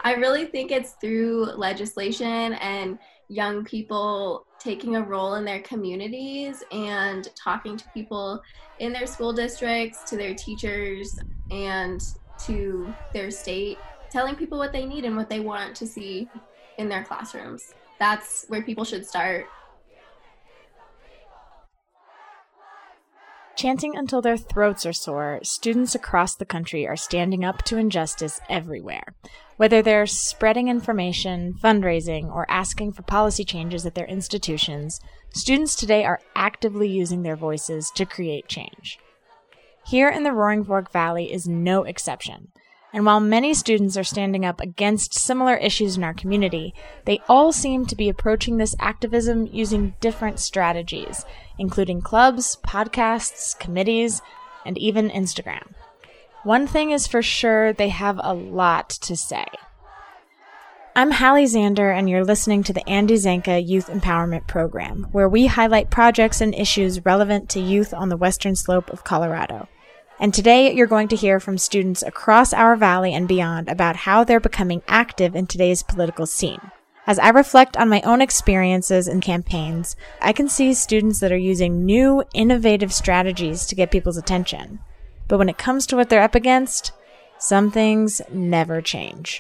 I really think it's through legislation and young people taking a role in their communities and talking to people in their school districts, to their teachers, and to their state, telling people what they need and what they want to see in their classrooms. That's where people should start. Chanting until their throats are sore, students across the country are standing up to injustice everywhere. Whether they're spreading information, fundraising, or asking for policy changes at their institutions, students today are actively using their voices to create change. Here in the Roaring Fork Valley is no exception. And while many students are standing up against similar issues in our community, they all seem to be approaching this activism using different strategies, including clubs, podcasts, committees, and even Instagram. One thing is for sure, they have a lot to say. I'm Hallie Zander, and you're listening to the Andy Zanka Youth Empowerment Program, where we highlight projects and issues relevant to youth on the western slope of Colorado. And today you're going to hear from students across our valley and beyond about how they're becoming active in today's political scene. As I reflect on my own experiences and campaigns, I can see students that are using new, innovative strategies to get people's attention. But when it comes to what they're up against, some things never change.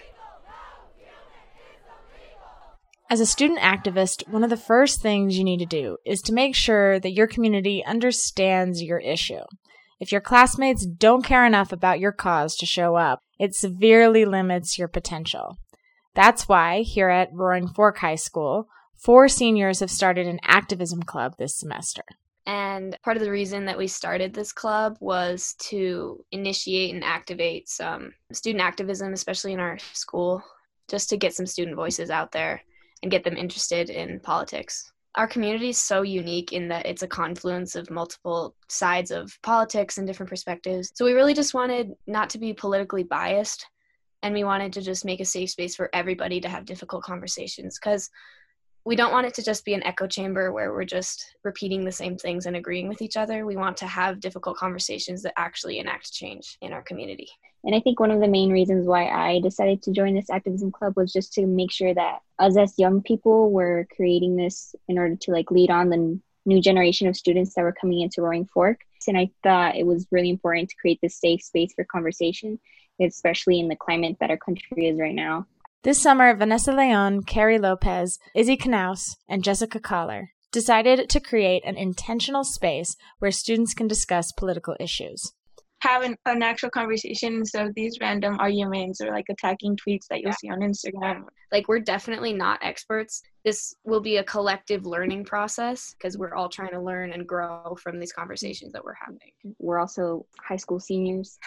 As a student activist, one of the first things you need to do is to make sure that your community understands your issue. If your classmates don't care enough about your cause to show up, it severely limits your potential. That's why, here at Roaring Fork High School, 4 seniors have started an activism club this semester. And part of the reason that we started this club was to initiate and activate some student activism, especially in our school, just to get some student voices out there and get them interested in politics. Our community is so unique in that it's a confluence of multiple sides of politics and different perspectives. So we really just wanted not to be politically biased, and we wanted to just make a safe space for everybody to have difficult conversations, because we don't want it to just be an echo chamber where we're just repeating the same things and agreeing with each other. We want to have difficult conversations that actually enact change in our community. And I think one of the main reasons why I decided to join this activism club was just to make sure that us as young people were creating this in order to lead on the new generation of students that were coming into Roaring Fork. And I thought it was really important to create this safe space for conversation, especially in the climate that our country is right now. This summer, Vanessa Leon, Carrie Lopez, Izzy Knaus, and Jessica Collar decided to create an intentional space where students can discuss political issues. Have an actual conversation instead of these random arguments or attacking tweets that you'll see on Instagram. We're definitely not experts. This will be a collective learning process because we're all trying to learn and grow from these conversations that we're having. We're also high school seniors,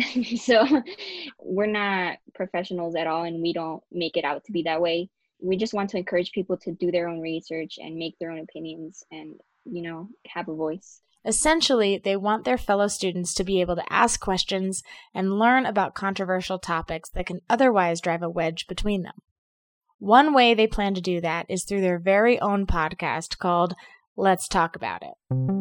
so we're not professionals at all, and we don't make it out to be that way. We just want to encourage people to do their own research and make their own opinions and, have a voice. Essentially, they want their fellow students to be able to ask questions and learn about controversial topics that can otherwise drive a wedge between them. One way they plan to do that is through their very own podcast called Let's Talk About It.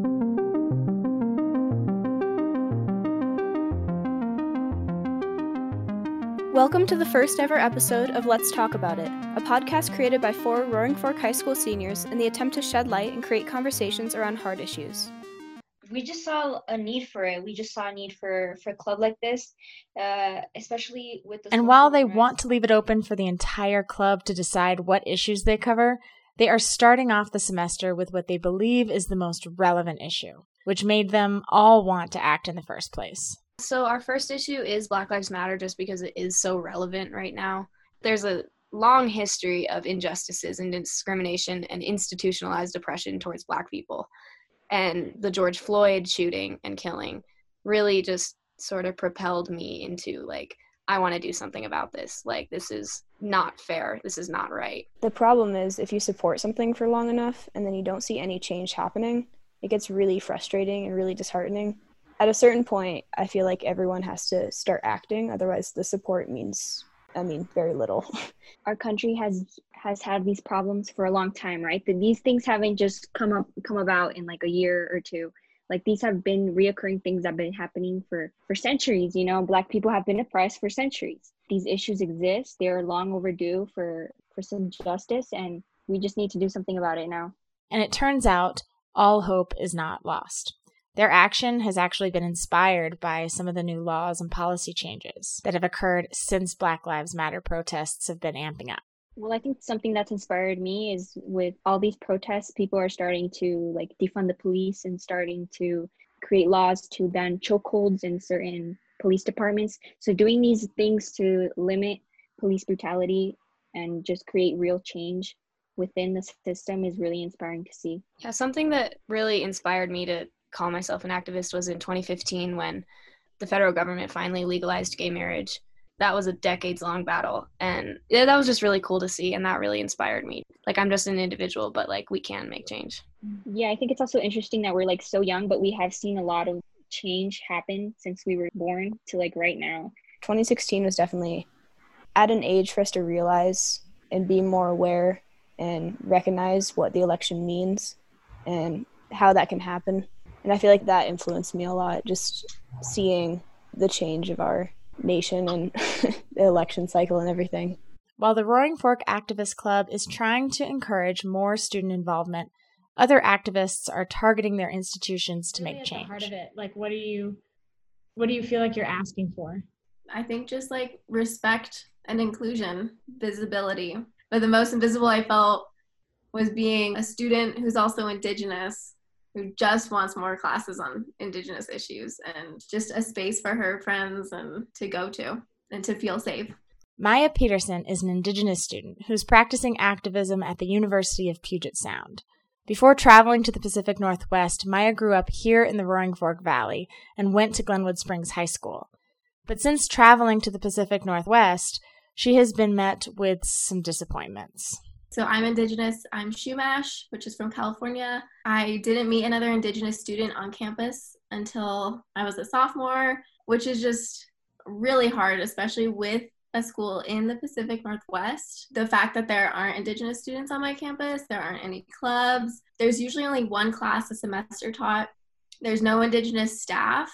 Welcome to the first ever episode of Let's Talk About It, a podcast created by 4 Roaring Fork High School seniors in the attempt to shed light and create conversations around hard issues. We just saw a need for it. We just saw a need for a club like this, especially with the... And while they want to leave it open for the entire club to decide what issues they cover, they are starting off the semester with what they believe is the most relevant issue, which made them all want to act in the first place. So our first issue is Black Lives Matter just because it is so relevant right now. There's a long history of injustices and discrimination and institutionalized oppression towards Black people. And the George Floyd shooting and killing really just sort of propelled me into I want to do something about this. This is not fair. This is not right. The problem is if you support something for long enough and then you don't see any change happening, it gets really frustrating and really disheartening. At a certain point, I feel like everyone has to start acting. Otherwise, the support means very little. Our country has had these problems for a long time, right? These things haven't just come about in a year or two. These have been reoccurring things that have been happening for centuries. Black people have been oppressed for centuries. these issues exist. They're long overdue for some justice, and we just need to do something about it now. And it turns out all hope is not lost. Their action has actually been inspired by some of the new laws and policy changes that have occurred since Black Lives Matter protests have been amping up. Well, I think something that's inspired me is with all these protests, people are starting to like defund the police and starting to create laws to ban chokeholds in certain police departments. So doing these things to limit police brutality and just create real change within the system is really inspiring to see. Yeah, something that really inspired me to call myself an activist was in 2015 when the federal government finally legalized gay marriage. That was a decades-long battle, and yeah, that was just really cool to see, and that really inspired me. Like, I'm just an individual, but like we can make change. Yeah, I think it's also interesting that we're like so young, but we have seen a lot of change happen since we were born to like right now. 2016 was definitely at an age for us to realize and be more aware and recognize what the election means and how that can happen. And I feel like that influenced me a lot, just seeing the change of our nation and the election cycle and everything. While the Roaring Fork Activist Club is trying to encourage more student involvement, other activists are targeting their institutions to make change. At the heart of it, like, what do you feel like you're asking for? I think just like respect and inclusion, visibility. But the most invisible I felt was being a student who's also Indigenous, who just wants more classes on Indigenous issues and just a space for her friends and to go to and to feel safe. Maya Peterson is an Indigenous student who's practicing activism at the University of Puget Sound. Before traveling to the Pacific Northwest, Maya grew up here in the Roaring Fork Valley and went to Glenwood Springs High School. But since traveling to the Pacific Northwest, she has been met with some disappointments. So I'm Indigenous. I'm Shumash, which is from California. I didn't meet another Indigenous student on campus until I was a sophomore, which is just really hard, especially with a school in the Pacific Northwest. The fact that there aren't Indigenous students on my campus, there aren't any clubs. There's usually only one class a semester taught. There's no Indigenous staff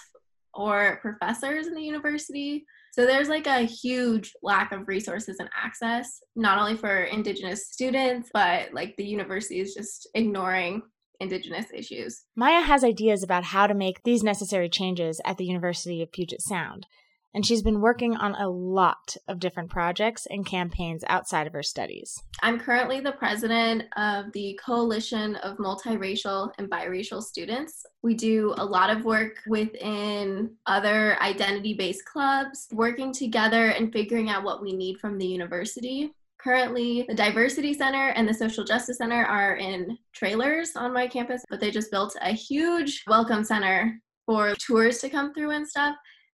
or professors in the university. So there's like a huge lack of resources and access, not only for Indigenous students, but like the university is just ignoring Indigenous issues. Maya has ideas about how to make these necessary changes at the University of Puget Sound, and she's been working on a lot of different projects and campaigns outside of her studies. I'm currently the president of the Coalition of Multiracial and Biracial Students. We do a lot of work within other identity-based clubs, working together and figuring out what we need from the university. Currently, the Diversity Center and the Social Justice Center are in trailers on my campus, but they just built a huge welcome center for tours to come through and stuff.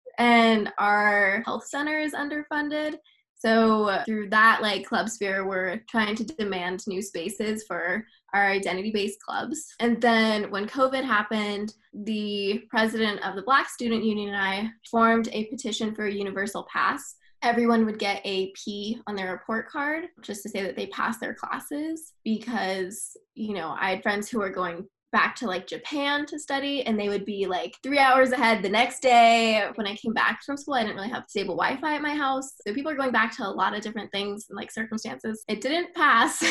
And our health center is underfunded. So through that like club sphere, we're trying to demand new spaces for our identity-based clubs. And then when COVID happened, the president of the Black Student Union and I formed a petition for a universal pass. Everyone would get a P on their report card just to say that they passed their classes because, you know, I had friends who were going back to like Japan to study, and they would be like 3 hours ahead the next day. When I came back from school, I didn't really have stable Wi-Fi at my house. So people are going back to a lot of different things and like circumstances. It didn't pass,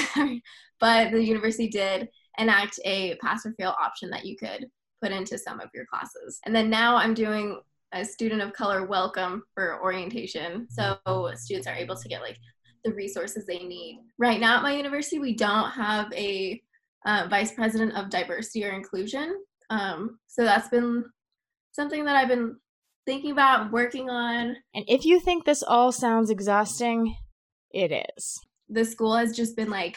but the university did enact a pass or fail option that you could put into some of your classes. And then now I'm doing a student of color welcome for orientation. So students are able to get like the resources they need. Right now at my university, we don't have a vice president of diversity or inclusion. So that's been something that I've been thinking about, working on. And if you think this all sounds exhausting, it is. The school has just been like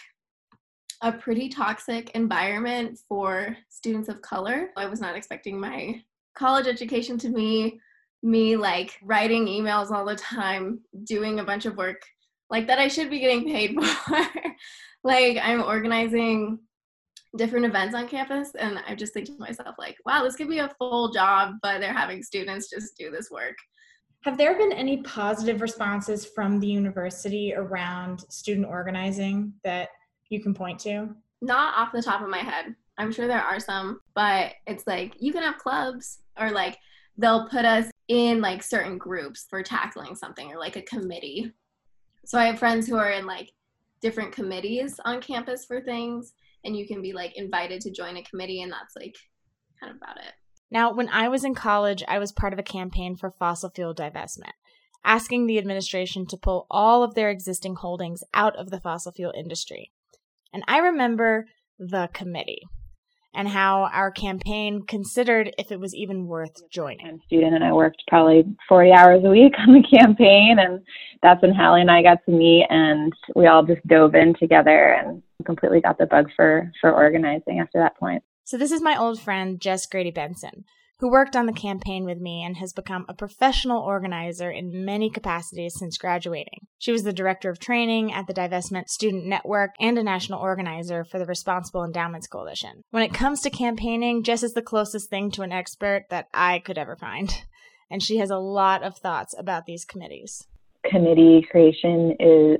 a pretty toxic environment for students of color. I was not expecting my college education to be me like writing emails all the time, doing a bunch of work like that I should be getting paid for. Like I'm organizing different events on campus, and I just think to myself like, wow, this could be a full job, but they're having students just do this work. Have there been any positive responses from the university around student organizing that you can point to? Not off the top of my head. I'm sure there are some, but it's like, you can have clubs, or like they'll put us in like certain groups for tackling something, or like a committee. So I have friends who are in like different committees on campus for things, and you can be like invited to join a committee, and that's like kind of about it. Now, when I was in college, I was part of a campaign for fossil fuel divestment, asking the administration to pull all of their existing holdings out of the fossil fuel industry. And I remember the committee and how our campaign considered if it was even worth joining. I'm a student, and I worked probably 40 hours a week on the campaign, and that's when Hallie and I got to meet, and we all just dove in together and completely got the bug for organizing after that point. So this is my old friend, Jess Grady Benson, who worked on the campaign with me and has become a professional organizer in many capacities since graduating. She was the director of training at the Divestment Student Network and a national organizer for the Responsible Endowments Coalition. When it comes to campaigning, Jess is the closest thing to an expert that I could ever find, and she has a lot of thoughts about these committees. Committee creation is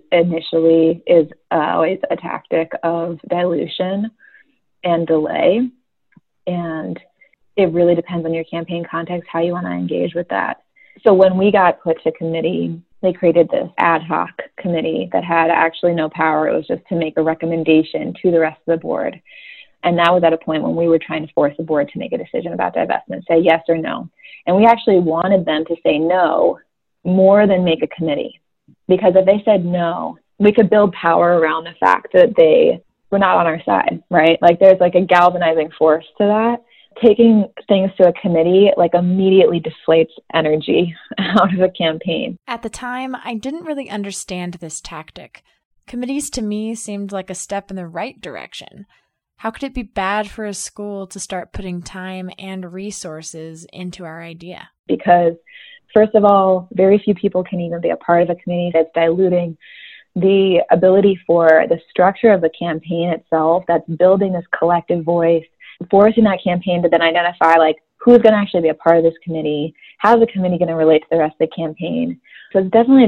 always a tactic of dilution and delay, and it really depends on your campaign context, how you want to engage with that. So when we got put to committee, they created this ad hoc committee that had actually no power. It was just to make a recommendation to the rest of the board. And that was at a point when we were trying to force the board to make a decision about divestment, say yes or no. And we actually wanted them to say no more than make a committee. Because if they said no, we could build power around the fact that they were not on our side, right? Like there's like a galvanizing force to that. Taking things to a committee like immediately deflates energy out of a campaign. At the time, I didn't really understand this tactic. Committees to me seemed like a step in the right direction. How could it be bad for a school to start putting time and resources into our idea? Because first of all, very few people can even be a part of a committee. That's diluting the ability for the structure of the campaign itself, that's building this collective voice, forcing that campaign to then identify like who's going to actually be a part of this committee, how's the committee going to relate to the rest of the campaign. So it's definitely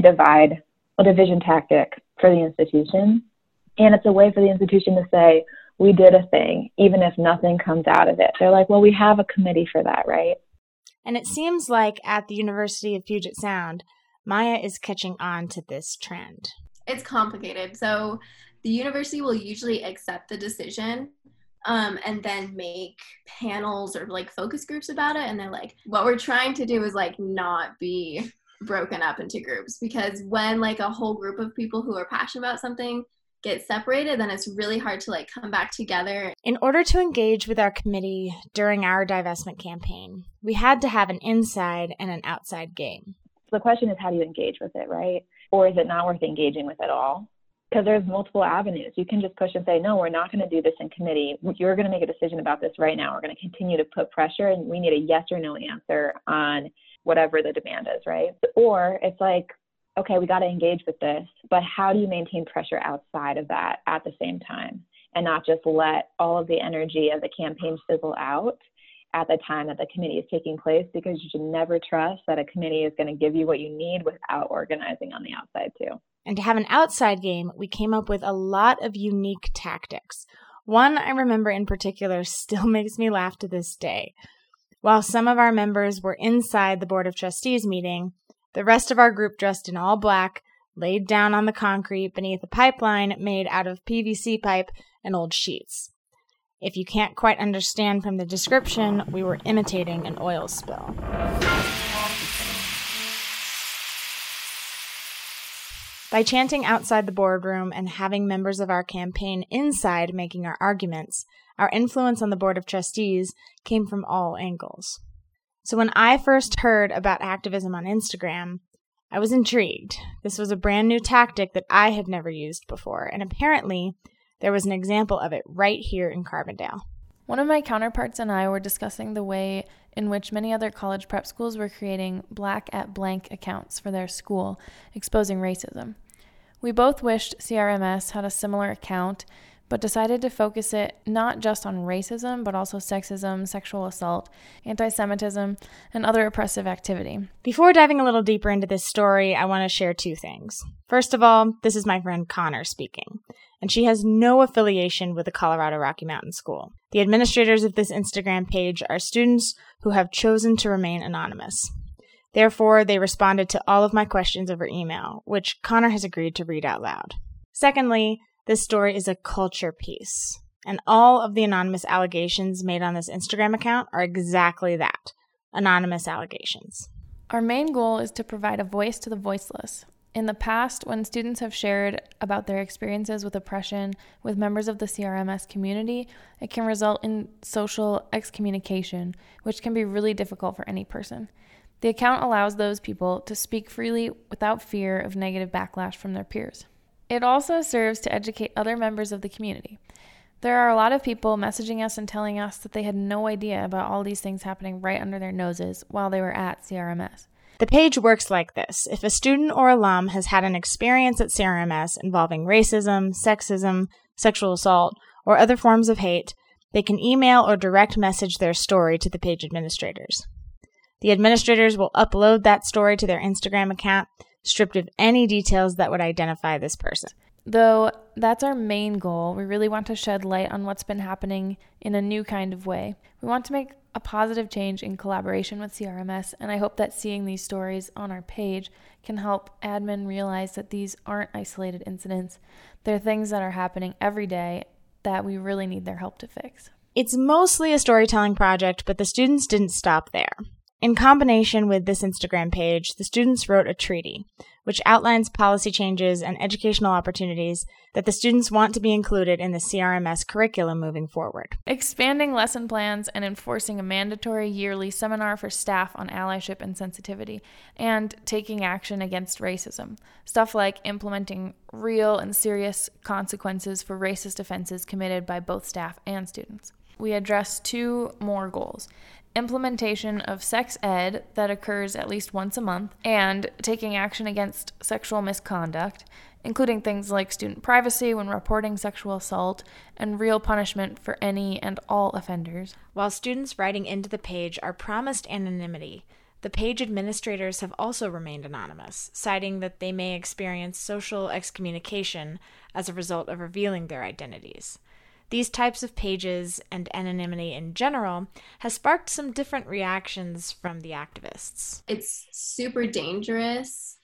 a division tactic for the institution. And it's a way for the institution to say, we did a thing, even if nothing comes out of it. They're like, well, we have a committee for that, right? And it seems like at the University of Puget Sound, Maya is catching on to this trend. It's complicated. So the university will usually accept the decision and then make panels or like focus groups about it. And they're like, what we're trying to do is like not be broken up into groups, because when like a whole group of people who are passionate about something get separated, then it's really hard to like come back together. In order to engage with our committee during our divestment campaign, we had to have an inside and an outside game. So the question is, how do you engage with it, right? Or is it not worth engaging with at all? Because there's multiple avenues. You can just push and say, no, we're not going to do this in committee. You're going to make a decision about this right now. We're going to continue to put pressure, and we need a yes or no answer on whatever the demand is, right? Or it's like, okay, we got to engage with this, but how do you maintain pressure outside of that at the same time and not just let all of the energy of the campaign fizzle out at the time that the committee is taking place? Because you should never trust that a committee is going to give you what you need without organizing on the outside too. And to have an outside game, we came up with a lot of unique tactics. One I remember in particular still makes me laugh to this day. While some of our members were inside the Board of Trustees meeting, the rest of our group, dressed in all black, laid down on the concrete beneath a pipeline made out of PVC pipe and old sheets. If you can't quite understand from the description, we were imitating an oil spill. By chanting outside the boardroom and having members of our campaign inside making our arguments, our influence on the Board of Trustees came from all angles. So when I first heard about activism on Instagram, I was intrigued. This was a brand new tactic that I had never used before, and apparently there was an example of it right here in Carbondale. One of my counterparts and I were discussing the way in which many other college prep schools were creating black at blank accounts for their school, exposing racism. We both wished CRMS had a similar account, but decided to focus it not just on racism, but also sexism, sexual assault, anti-Semitism, and other oppressive activity. Before diving a little deeper into this story, I want to share two things. First of all, this is my friend Connor speaking, and she has no affiliation with the Colorado Rocky Mountain School. The administrators of this Instagram page are students who have chosen to remain anonymous. Therefore, they responded to all of my questions over email, which Connor has agreed to read out loud. Secondly, this story is a culture piece, and all of the anonymous allegations made on this Instagram account are exactly that, anonymous allegations. Our main goal is to provide a voice to the voiceless. In the past, when students have shared about their experiences with oppression with members of the CRMS community, it can result in social excommunication, which can be really difficult for any person. The account allows those people to speak freely without fear of negative backlash from their peers. It also serves to educate other members of the community. There are a lot of people messaging us and telling us that they had no idea about all these things happening right under their noses while they were at CRMS. The page works like this. If a student or alum has had an experience at CRMS involving racism, sexism, sexual assault, or other forms of hate, they can email or direct message their story to the page administrators. The administrators will upload that story to their Instagram account, stripped of any details that would identify this person. Though that's our main goal, we really want to shed light on what's been happening in a new kind of way. We want to make a positive change in collaboration with CRMS, and I hope that seeing these stories on our page can help admin realize that these aren't isolated incidents. They're things that are happening every day that we really need their help to fix. It's mostly a storytelling project, but the students didn't stop there. In combination with this Instagram page, the students wrote a treaty, which outlines policy changes and educational opportunities that the students want to be included in the CRMS curriculum moving forward. Expanding lesson plans and enforcing a mandatory yearly seminar for staff on allyship and sensitivity, and taking action against racism. Stuff like implementing real and serious consequences for racist offenses committed by both staff and students. We address 2 more goals: implementation of sex ed that occurs at least once a month, and taking action against sexual misconduct, including things like student privacy when reporting sexual assault, and real punishment for any and all offenders. While students writing into the page are promised anonymity, the page administrators have also remained anonymous, citing that they may experience social excommunication as a result of revealing their identities. These types of pages and anonymity in general has sparked some different reactions from the activists. It's super dangerous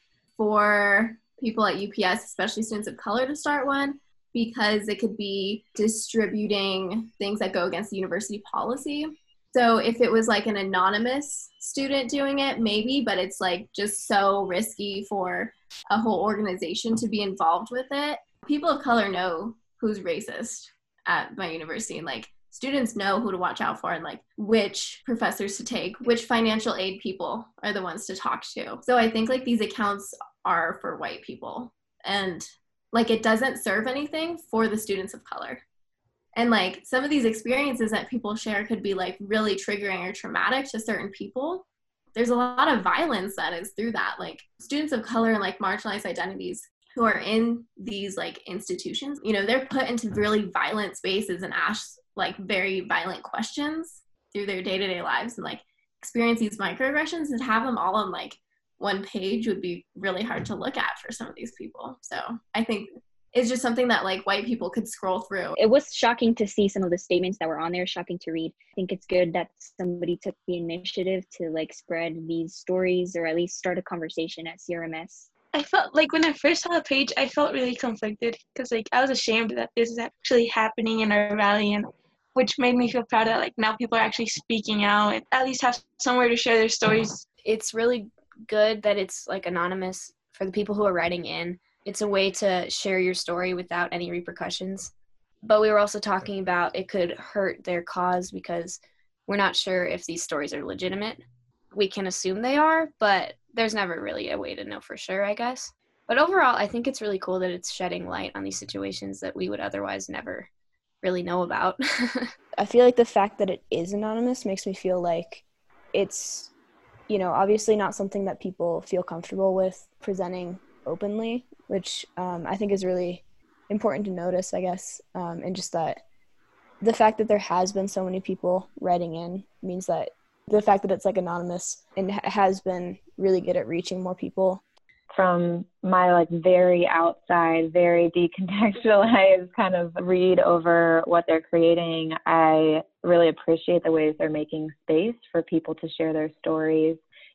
for people at UPS, especially students of color, to start one, because it could be distributing things that go against the university policy. So if it was like an anonymous student doing it, maybe, but it's like just so risky for a whole organization to be involved with it. People of color know who's racist at my university, and like students know who to watch out for and like which professors to take, which financial aid people are the ones to talk to. So I think like these accounts are for white people, and like it doesn't serve anything for the students of color. And like some of these experiences that people share could be like really triggering or traumatic to certain people. There's a lot of violence that is through that. Like students of color and like marginalized identities who are in these like institutions, you know, they're put into really violent spaces and asked like very violent questions through their day-to-day lives, and like experience these microaggressions, and have them all on like one page would be really hard to look at for some of these people. So I think it's just something that like white people could scroll through. It was shocking to see some of the statements that were on there, shocking to read. I think it's good that somebody took the initiative to like spread these stories, or at least start a conversation at CRMS. I felt like when I first saw the page, I felt really conflicted because like I was ashamed that this is actually happening in our valley, and which made me feel proud that like now people are actually speaking out and at least have somewhere to share their stories. It's really good that it's like anonymous for the people who are writing in. It's a way to share your story without any repercussions. But we were also talking about it could hurt their cause because we're not sure if these stories are legitimate. We can assume they are, but there's never really a way to know for sure, I guess. But overall, I think it's really cool that it's shedding light on these situations that we would otherwise never really know about. I feel like the fact that it is anonymous makes me feel like it's, you know, obviously not something that people feel comfortable with presenting openly, which I think is really important to notice, I guess. And just that the fact that there has been so many people writing in means that the fact that it's like anonymous and has been really good at reaching more people. From my like very outside, very decontextualized kind of read over what they're creating, I really appreciate the ways they're making space for people to share their stories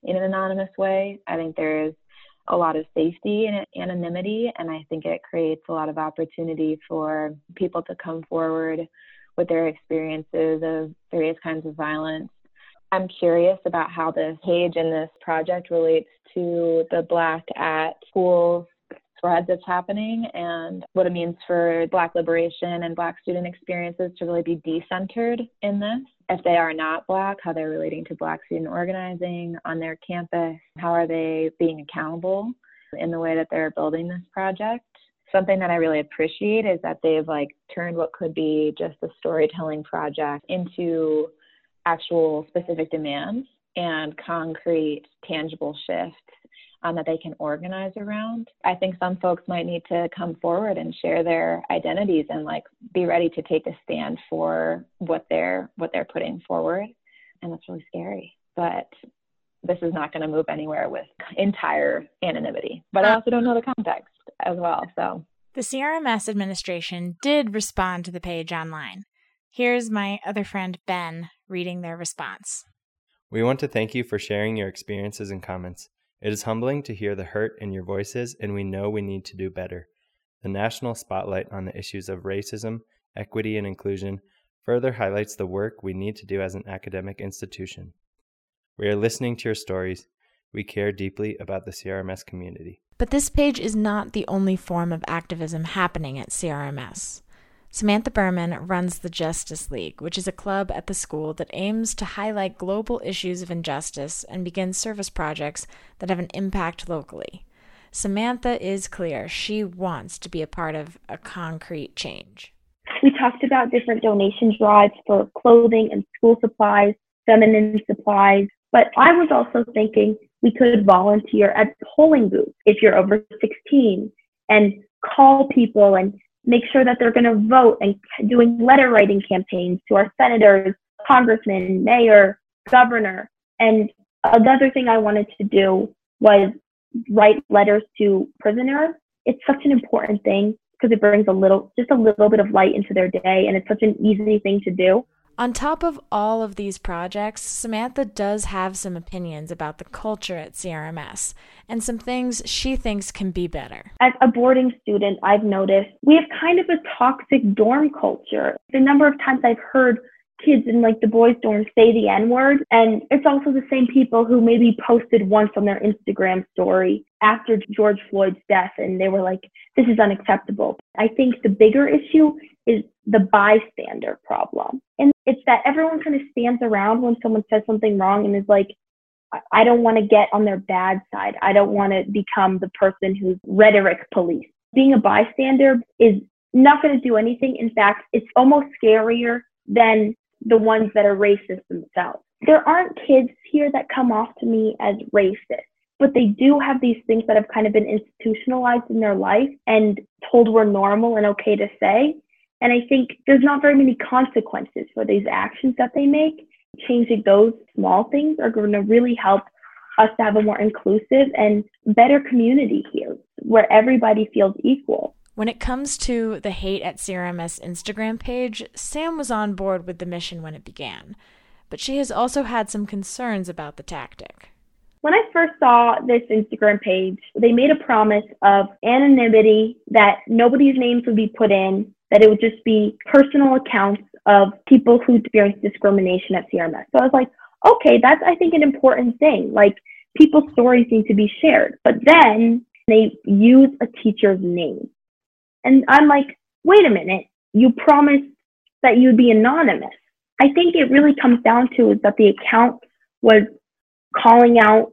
in an anonymous way. I think there's a lot of safety in anonymity, and I think it creates a lot of opportunity for people to come forward with their experiences of various kinds of violence. I'm curious about how this page and this project relates to the Black at School thread that's happening and what it means for Black liberation and Black student experiences to really be decentered in this. If they are not Black, how they're relating to Black student organizing on their campus, how are they being accountable in the way that they're building this project. Something that I really appreciate is that they've turned what could be just a storytelling project into actual specific demands and concrete, tangible shifts that they can organize around. I think some folks might need to come forward and share their identities and be ready to take a stand for what they're putting forward. And that's really scary. But this is not going to move anywhere with entire anonymity. But I also don't know the context as well. So the CRMS administration did respond to the page online. Here's my other friend, Ben, reading their response. We want to thank you for sharing your experiences and comments. It is humbling to hear the hurt in your voices, and we know we need to do better. The national spotlight on the issues of racism, equity, and inclusion further highlights the work we need to do as an academic institution. We are listening to your stories. We care deeply about the CRMS community. But this page is not the only form of activism happening at CRMS. Samantha Berman runs the Justice League, which is a club at the school that aims to highlight global issues of injustice and begin service projects that have an impact locally. Samantha is clear she wants to be a part of a concrete change. We talked about different donation drives for clothing and school supplies, feminine supplies, but I was also thinking we could volunteer at polling booths if you're over 16 and call people and make sure that they're going to vote and doing letter writing campaigns to our senators, congressmen, mayor, governor. And another thing I wanted to do was write letters to prisoners. It's such an important thing because it brings just a little bit of light into their day, and it's such an easy thing to do. On top of all of these projects, Samantha does have some opinions about the culture at CRMS and some things she thinks can be better. As a boarding student, I've noticed we have kind of a toxic dorm culture. The number of times I've heard kids in the boys' dorm say the N-word, and it's also the same people who maybe posted once on their Instagram story after George Floyd's death, and they were like, this is unacceptable. I think the bigger issue is the bystander problem. And it's that everyone kind of stands around when someone says something wrong and is like, I don't want to get on their bad side. I don't want to become the person who's rhetoric police. Being a bystander is not going to do anything. In fact, it's almost scarier than the ones that are racist themselves. There aren't kids here that come off to me as racist, but they do have these things that have kind of been institutionalized in their life and told were normal and okay to say. And I think there's not very many consequences for these actions that they make. Changing those small things are going to really help us to have a more inclusive and better community here where everybody feels equal. When it comes to the Hate at CRMS Instagram page, Sam was on board with the mission when it began, but she has also had some concerns about the tactic. When I first saw this Instagram page, they made a promise of anonymity, that nobody's names would be put in, that it would just be personal accounts of people who experienced discrimination at CRMS. So I was like, okay, that's, I think, an important thing. People's stories need to be shared. But then they use a teacher's name. And I'm like, wait a minute, you promised that you'd be anonymous. I think it really comes down to is that the account was calling out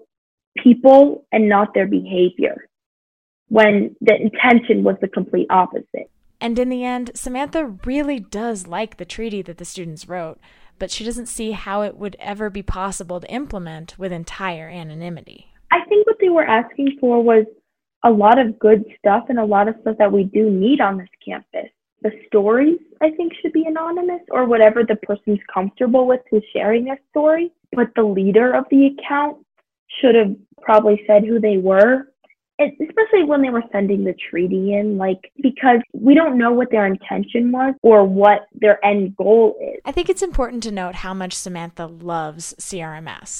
people and not their behavior, when the intention was the complete opposite. And in the end, Samantha really does like the treaty that the students wrote, but she doesn't see how it would ever be possible to implement with entire anonymity. I think what they were asking for was a lot of good stuff and a lot of stuff that we do need on this campus. The stories, I think, should be anonymous, or whatever the person's comfortable with who's sharing their story. But the leader of the account should have probably said who they were, especially when they were sending the treaty in, because we don't know what their intention was or what their end goal is. I think it's important to note how much Samantha loves CRMS.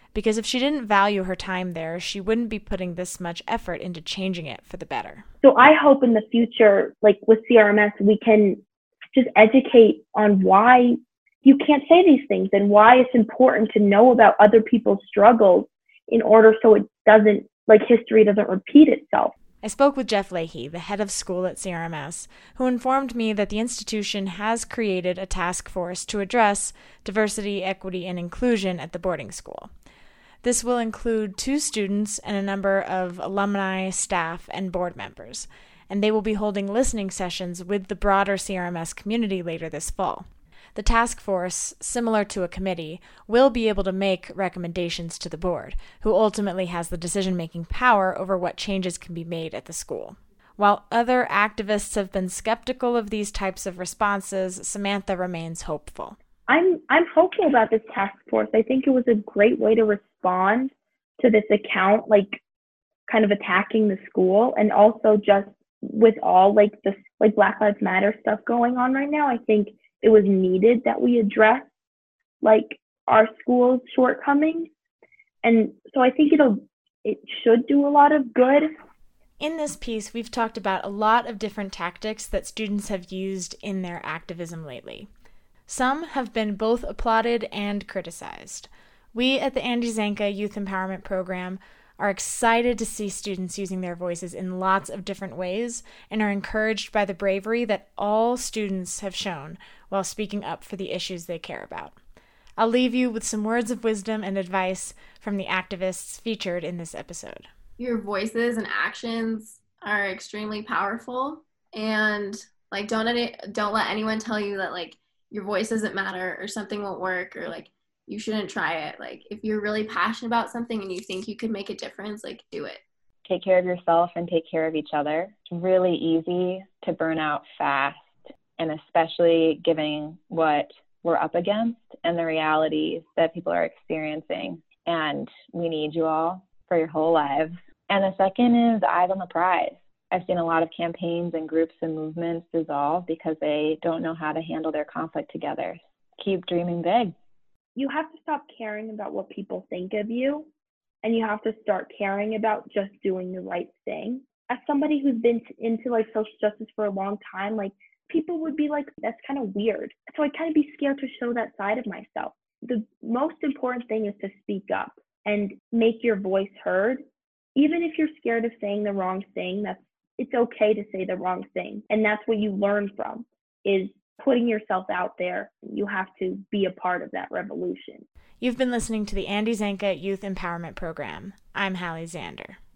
because if she didn't value her time there, she wouldn't be putting this much effort into changing it for the better. So I hope in the future, like with CRMS, we can just educate on why you can't say these things and why it's important to know about other people's struggles in order so it doesn't, like history doesn't repeat itself. I spoke with Jeff Leahy, the head of school at CRMS, who informed me that the institution has created a task force to address diversity, equity, and inclusion at the boarding school. This will include 2 students and a number of alumni, staff, and board members, and they will be holding listening sessions with the broader CRMS community later this fall. The task force, similar to a committee, will be able to make recommendations to the board, who ultimately has the decision-making power over what changes can be made at the school. While other activists have been skeptical of these types of responses, Samantha remains hopeful. I'm hopeful about this task force. I think it was a great way to respond to this account, like kind of attacking the school, and also just with all like this like Black Lives Matter stuff going on right now. I think it was needed that we address like our school's shortcomings, and so I think it should do a lot of good. In this piece, we've talked about a lot of different tactics that students have used in their activism lately. Some have been both applauded and criticized. We at the Andy Zanka Youth Empowerment Program are excited to see students using their voices in lots of different ways and are encouraged by the bravery that all students have shown while speaking up for the issues they care about. I'll leave you with some words of wisdom and advice from the activists featured in this episode. Your voices and actions are extremely powerful, and like don't let anyone tell you that like your voice doesn't matter or something won't work or like you shouldn't try it. Like if you're really passionate about something and you think you could make a difference, like do it. Take care of yourself and take care of each other. It's really easy to burn out fast, and especially given what we're up against and the realities that people are experiencing. And we need you all for your whole lives. And the second is eyes on the prize. I've seen a lot of campaigns and groups and movements dissolve because they don't know how to handle their conflict together. Keep dreaming big. You have to stop caring about what people think of you, and you have to start caring about just doing the right thing. As somebody who's been into like social justice for a long time, like people would be like, that's kind of weird. So I'd kind of be scared to show that side of myself. The most important thing is to speak up and make your voice heard. Even if you're scared of saying the wrong thing, it's okay to say the wrong thing. And that's what you learn from, is putting yourself out there. You have to be a part of that revolution. You've been listening to the Andy Zanka Youth Empowerment Program. I'm Hallie Zander.